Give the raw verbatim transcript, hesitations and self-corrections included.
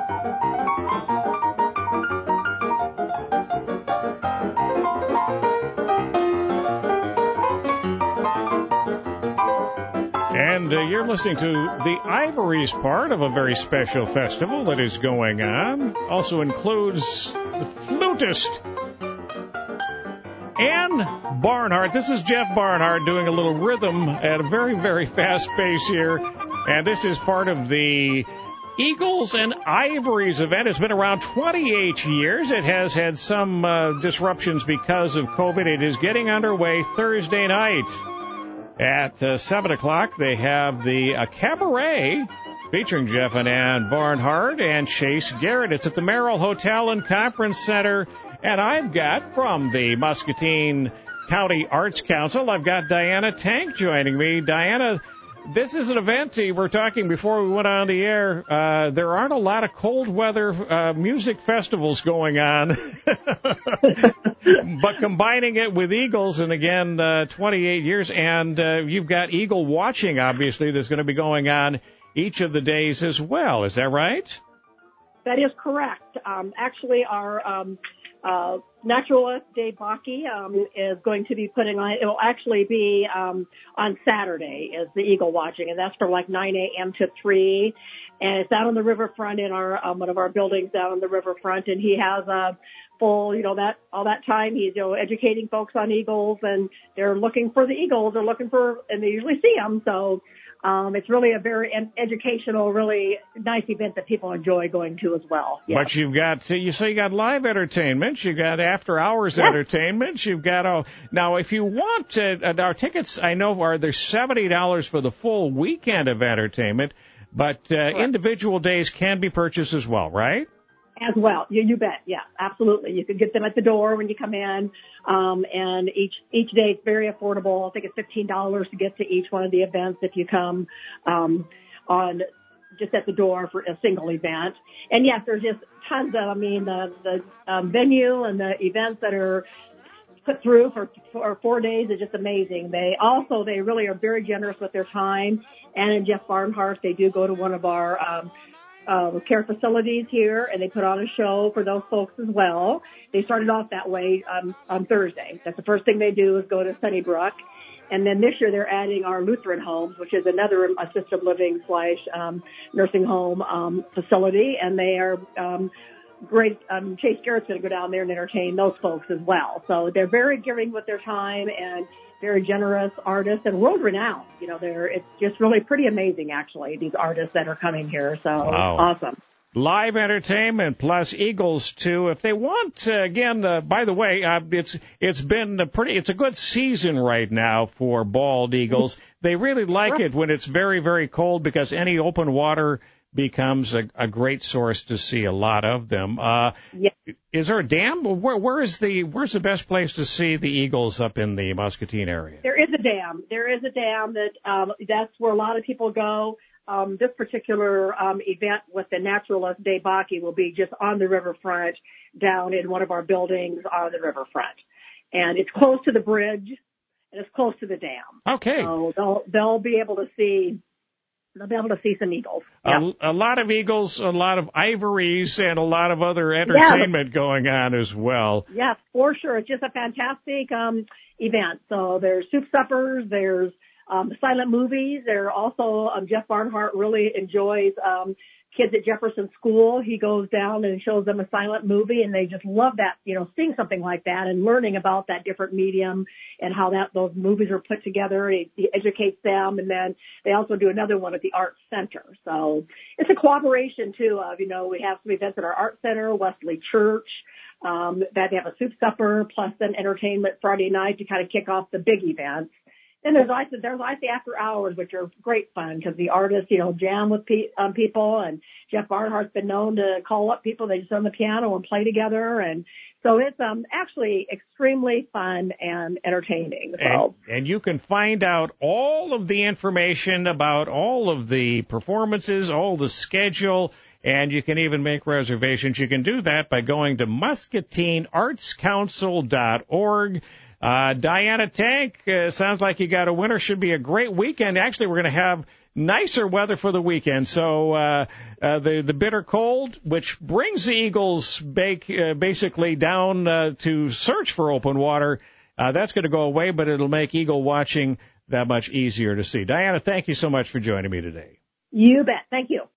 And uh, you're listening to the Ivories part of a very special festival that is going on. Also includes the flutist, Ann Barnhart. This is Jeff Barnhart doing a little rhythm at a very, very fast pace here. And this is part of the Eagles and Ivories event. It's been around twenty-eight years. It has had some uh, disruptions because of COVID. It is getting underway Thursday night. At uh, seven o'clock, they have the uh, cabaret featuring Jeff and Ann Barnhart and Chase Garrett. It's at the Merrill Hotel and Conference Center. And I've got from the Muscatine County Arts Council, I've got Diana Tank joining me. Diana, this is an event, we were talking before we went on the air, uh, there aren't a lot of cold weather uh, music festivals going on. But combining it with Eagles, and again, uh, twenty-eight years, and uh, you've got Eagle watching, obviously, that's going to be going on each of the days as well. Is that right? That is correct. Um, actually, our um, uh, naturalist, Dave Bakke, um, is going to be putting on, it will actually be um, on Saturday, is the Eagle watching, and that's from like nine a.m. to three. And it's out on the riverfront in our um, one of our buildings out on the riverfront, and he has a full, you know, that all that time he's, you know, educating folks on eagles, and they're looking for the eagles. They're looking for, and they usually see them. So um, it's really a very educational, really nice event that people enjoy going to as well. Yes. But you've got, you say you got live entertainment, you've got after hours yes. entertainment, you've got, oh, now if you want to, uh, our tickets, I know are there's seventy dollars for the full weekend of entertainment, but uh, individual days can be purchased as well, right? As well. You, you bet. Yeah, absolutely. You can get them at the door when you come in. Um, and each, each day it's very affordable. I think it's fifteen dollars to get to each one of the events if you come, um, on just at the door for a single event. And yes, there's just tons of, I mean, the, the, um, venue and the events that are put through for, for four days is just amazing. They also, they really are very generous with their time. And in Jeff Barnhart, they do go to one of our, um, Uh, care facilities here, and they put on a show for those folks as well. They started off that way um, on Thursday. That's the first thing they do is go to Sunnybrook. And then this year they're adding our Lutheran homes, which is another assisted living slash um, nursing home um, facility. And they are um, great. Um, Chase Garrett's going to go down there and entertain those folks as well. So they're very giving with their time and very generous artists and world-renowned. You know, they're, it's just really pretty amazing, actually, these artists that are coming here. So wow. Awesome. Live entertainment plus Eagles, too. If they want, uh, again, uh, by the way, uh, it's it's been a pretty, it's a good season right now for bald eagles. They really like it when it's very, very cold because any open water becomes a, a great source to see a lot of them. Uh, yeah. Is there a dam? Where, where is the where's the best place to see the eagles up in the Muscatine area? There is a dam. There is a dam that um, that's where a lot of people go. Um, this particular um, event with the naturalist Dave Bakke will be just on the riverfront, down in one of our buildings on the riverfront, and it's close to the bridge and it's close to the dam. Okay. So they'll they'll be able to see. They'll be able to see some eagles. Yeah. A, a lot of eagles, a lot of ivories, and a lot of other entertainment yeah. going on as well. Yes, for sure. It's just a fantastic um, event. So there's soup suppers, there's um, silent movies. There are also, um, Jeff Barnhart really enjoys um, kids at Jefferson School. He goes down and shows them a silent movie, and they just love that, you know, seeing something like that and learning about that different medium and how that those movies are put together. He, he educates them, and then they also do another one at the Arts Center. So it's a cooperation, too, of, you know, we have some events at our Art Center, Wesley Church, um, that they have a soup supper, plus then entertainment Friday night to kind of kick off the big events. And there's like there's like the after hours, which are great fun because the artists, you know, jam with pe- um, people, and Jeff Barnhart's been known to call up people. They just on the piano and play together, and so it's um actually extremely fun and entertaining. So. And, and you can find out all of the information about all of the performances, all the schedule, and you can even make reservations. You can do that by going to muscatine arts council dot org. Uh, Diana Tank, uh, sounds like you got a winner. Should be a great weekend. Actually, we're going to have nicer weather for the weekend. So uh, uh, the the bitter cold, which brings the eagles bake, uh, basically down uh, to search for open water, uh, that's going to go away, but it'll make eagle watching that much easier to see. Diana, thank you so much for joining me today. You bet. Thank you.